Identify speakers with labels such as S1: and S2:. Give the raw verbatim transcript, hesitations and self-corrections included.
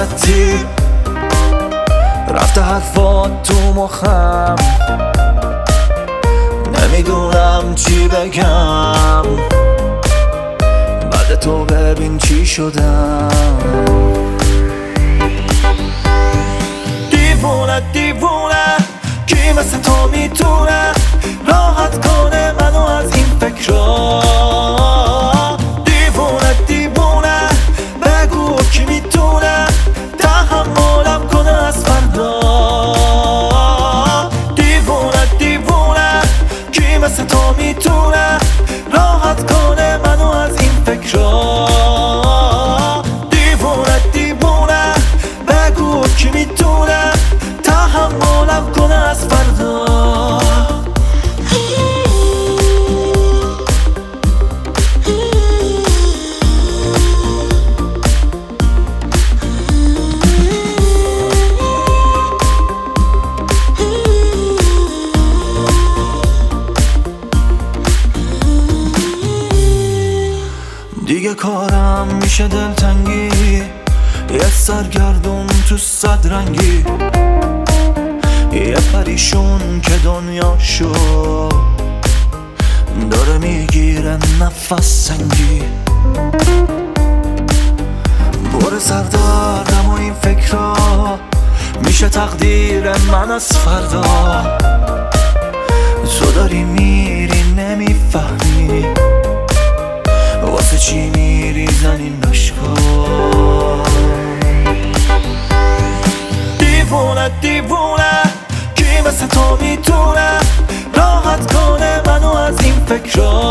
S1: راحتی رفته حرفات تو مخم، نمیدونم چی بگم. بعد تو ببین چی شدم. دیوونه دیوونه کی مثل تو میتونه راحت کنه منو از این فکرها. دیوونه دیوونه بگو کی میتونه تحملم کنه از فردا. دیوونه دیوونه کی مثل تو میتونه راحت کنه منو از این فکرها. دیوونه دیوونه بگو کی میتونه تحملم کنه از فردا. دیگه کارم میشه دلتنگی، یه سرگردون تو صد رنگی، یه پریشون که دنیاشو داره میگیره نفس سنگی. پر سردردم و این فکرها میشه تقدیر من از فردا. تو داری میری نمیفهمی واسه چی میریزن این عشقا. دیوونه دیوونه کی مثل تو میتونه راحت کنه منو از این فکرها.